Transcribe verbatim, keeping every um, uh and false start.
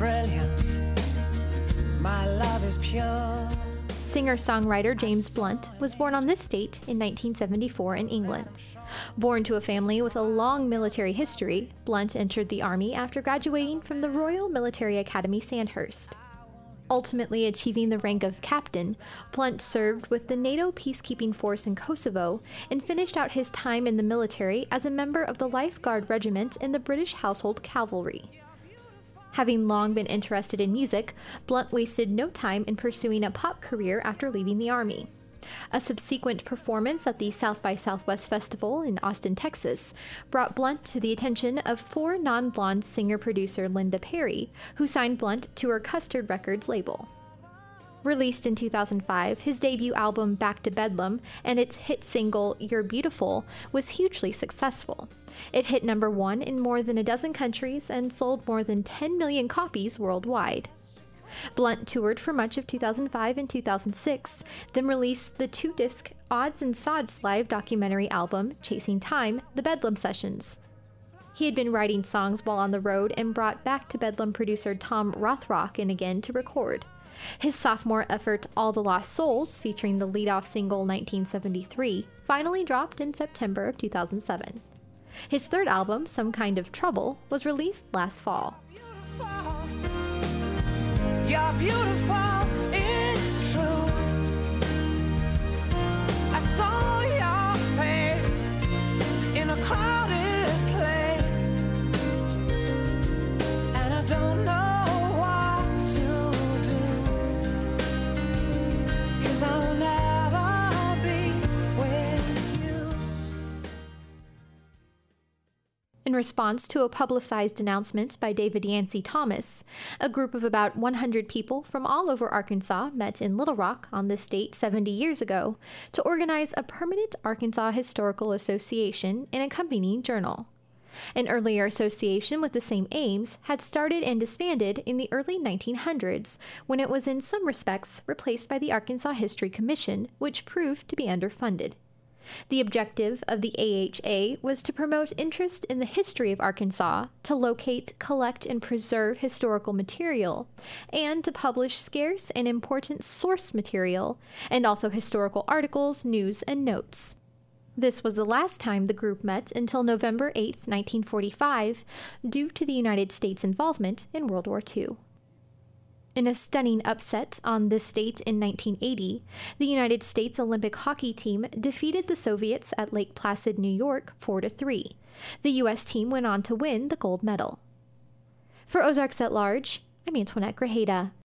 brilliant. My love is pure. Singer-songwriter James Blunt was born on this date in nineteen seventy-four in England. Born to a family with a long military history, Blunt entered the Army after graduating from the Royal Military Academy Sandhurst. Ultimately achieving the rank of captain, Blunt served with the NATO peacekeeping force in Kosovo and finished out his time in the military as a member of the Life Guard Regiment in the British Household Cavalry. Having long been interested in music, Blunt wasted no time in pursuing a pop career after leaving the Army. A subsequent performance at the South by Southwest Festival in Austin, Texas, brought Blunt to the attention of four non-blonde singer-producer Linda Perry, who signed Blunt to her Custard Records label. Released in two thousand five, his debut album Back to Bedlam and its hit single You're Beautiful was hugely successful. It hit number one in more than a dozen countries and sold more than ten million copies worldwide. Blunt toured for much of two thousand five and two thousand six, then released the two-disc Odds and Sods live documentary album Chasing Time: The Bedlam Sessions. He had been writing songs while on the road and brought Back to Bedlam producer Tom Rothrock in again to record. His sophomore effort All the Lost Souls, featuring the lead-off single nineteen seventy-three, finally dropped in September of two thousand seven. His third album, Some Kind of Trouble, was released last fall. You're beautiful, it's true. I saw your face in a crowded place, and I don't know what to do, 'cause I'll never be with you. In response to a publicized announcement by David Yancey Thomas, a group of about one hundred people from all over Arkansas met in Little Rock on this date seventy years ago to organize a permanent Arkansas Historical Association and accompanying journal. An earlier association with the same aims had started and disbanded in the early nineteen hundreds, when it was in some respects replaced by the Arkansas History Commission, which proved to be underfunded. The objective of the A H A was to promote interest in the history of Arkansas, to locate, collect, and preserve historical material, and to publish scarce and important source material, and also historical articles, news, and notes. This was the last time the group met until November eighth, nineteen forty-five, due to the United States' involvement in World War Two. In a stunning upset on this date in nineteen eighty, the United States Olympic hockey team defeated the Soviets at Lake Placid, New York, four to three. The U S team went on to win the gold medal. For Ozarks at Large, I'm Antoinette Grajeda.